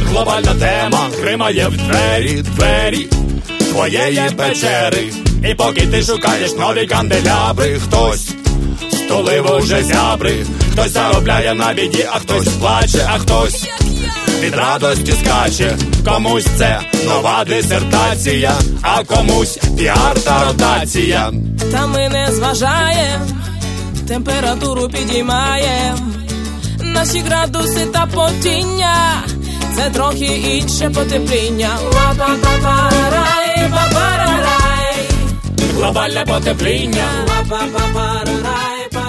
Глобальна тема гримає в двері твоєї печери. І поки ти шукаєш нові канделябри, хтось стулив уже зябри, хтось заробляє на біді, а хтось плаче, а хтось від радості скаче. Комусь це нова дисертація, а комусь піар та ротація. Та ми не зважаєм, температуру підіймаєм, наші градуси та потіння, це трохи інше потепління. Ла-па-па-па-рай, па-па-рай, глобальне потепління. Ла-па-па-па-рай,